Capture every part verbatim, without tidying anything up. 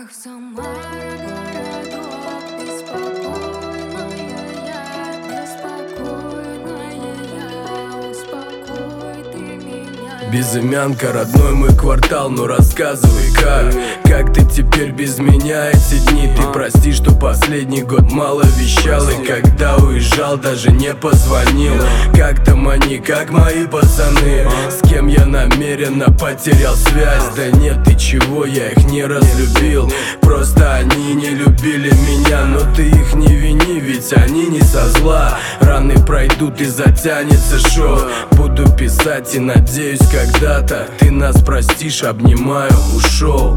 Ах, Самара, городок, беспокойная я, беспокойная я, успокой ты меня. Безымянка, родной мой квартал, ну рассказывай как Как ты теперь без меня эти дни? Ты прости, что последний год мало вещал, и когда уезжал, даже не позвонил. Как там они, как мои пацаны, с кем я намеренно потерял связь? Да нет, ты чего, я их не разлюбил, просто они не любили меня. Но ты их не вини, ведь они не со зла. Раны пройдут и затянется шоу. Буду писать и надеюсь, когда-то ты нас простишь, обнимаю, ушел.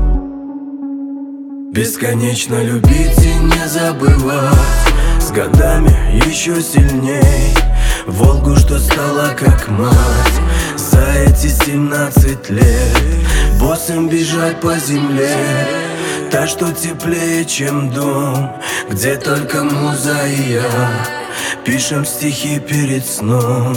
Бесконечно любить и не забывать, с годами еще сильней. Волгу, что стала как мать, за эти семнадцать лет. Босым бежать по земле, та, что теплее, чем дом, где только муза и я пишем стихи перед сном.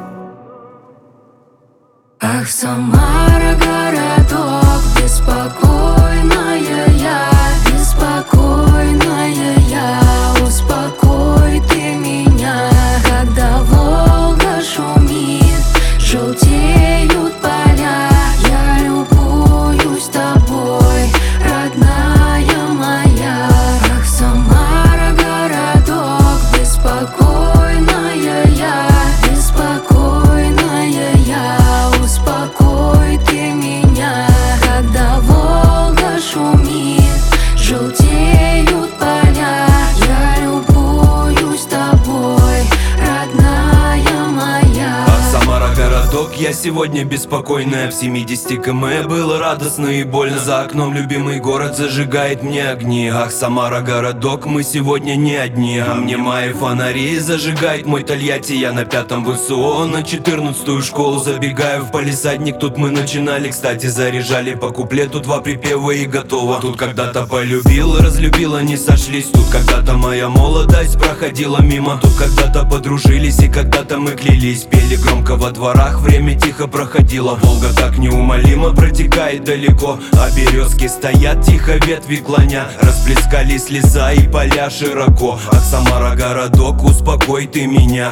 Ах, Самара, городок, беспокойная я, беспокойная я, успокой ты меня. Когда Волга шумит, желтеют поля, я любуюсь тобой, родная моя. Ах, Самара, городок, беспокойная я, беспокойная я, успокой ты меня. Когда Волга шумит, желтеют поля, я любуюсь тобой, родная моя. Ах, Самара, городок, я сегодня беспокойная. В семидесяти км было радостно и больно. За окном любимый город зажигает мне огни. Ах, Самара, городок, мы сегодня не одни. А мне мои фонари зажигает мой Тольятти. Я на пятом ВСО, на четырнадцатую школу забегаю в палисадник. Тут мы начинали, кстати, заряжали по куплету два припева и готово. Тут когда-то полюбил, разлюбила, не сошлись. Тут когда-то моя молодость проходила мимо. Тут когда-то подружились и когда-то мы клялись. Пели громко во дворах, время тихо проходило. Волга так неумолимо протекает далеко, а березки стоят тихо, ветви клоня. Расплескались леса и поля широко. Ах, Самара, городок, успокой ты меня.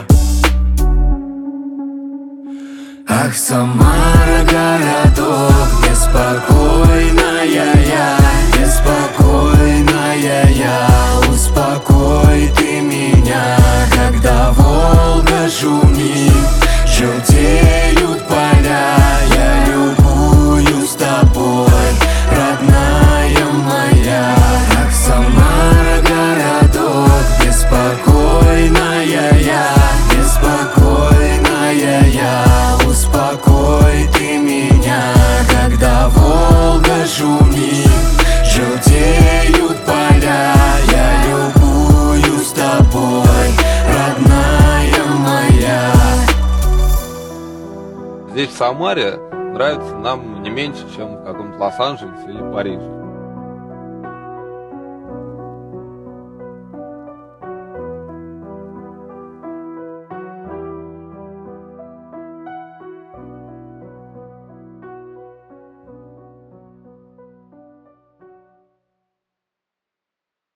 Ах, Самара, городок, беспокойная я, беспокойная я, успокой ты меня. Когда Волга шумит, желтеют поля, я любуюсь тобой, родная моя. Ах, Самара, городок, беспокойная я, беспокойная я, успокой ты меня. Когда Волга шумит, желтеют поля, я любуюсь тобой, родная моя. Здесь, в Самаре, нравится нам не меньше, чем в каком-то Лос-Анджелесе или Париже.